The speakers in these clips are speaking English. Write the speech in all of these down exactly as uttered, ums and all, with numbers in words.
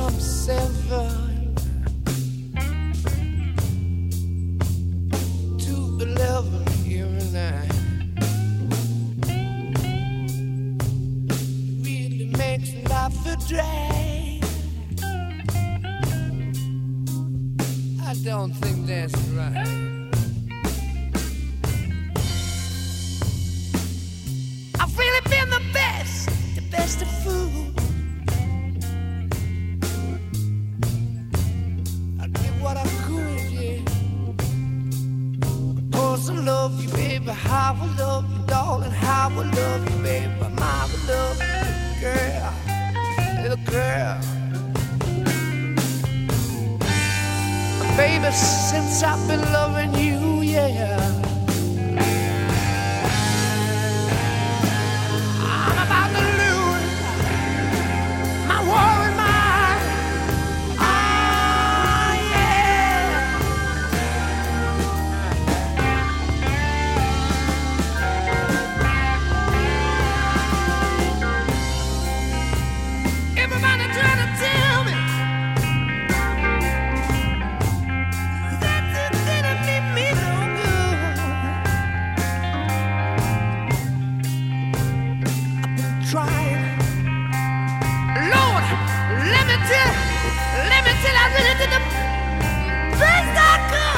from seven to eleven every night. Really makes life a drag. I don't think that's right. I've really been the best, the best of food. I did what I could, yeah. Of course I love you, baby. How I love you, darling. How I love you, baby. How I love you, girl, little girl. Baby, since I've been loving you, yeah, I'm about to lose my worried mind. Oh, yeah. Everybody trying to tell me trying. Lord, let me tell, let me tell, I really did the best I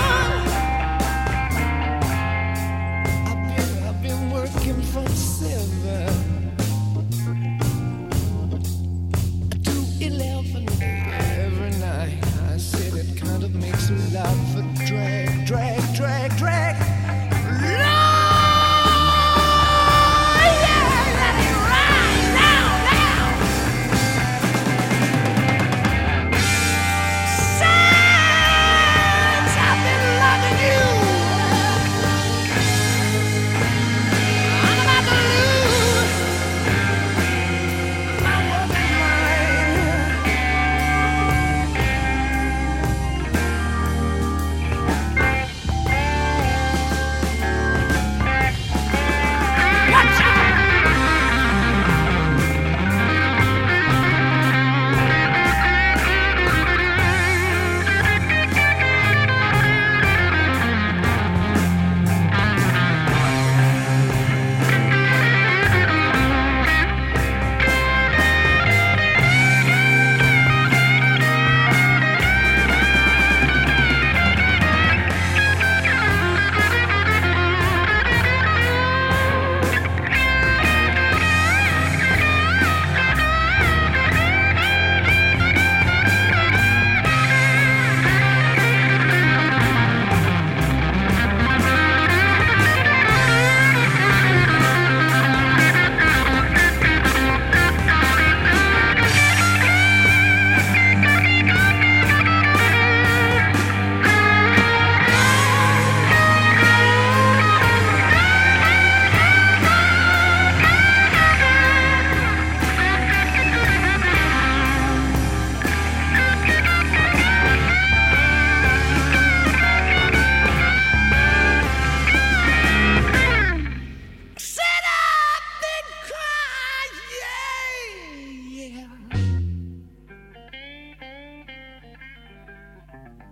could. I've been, I've been working from seven to eleven every night. I said it kind of makes life a drag, drag, drag, drag. Lord!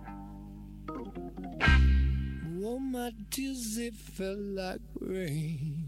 Oh, my tears, they fell like rain.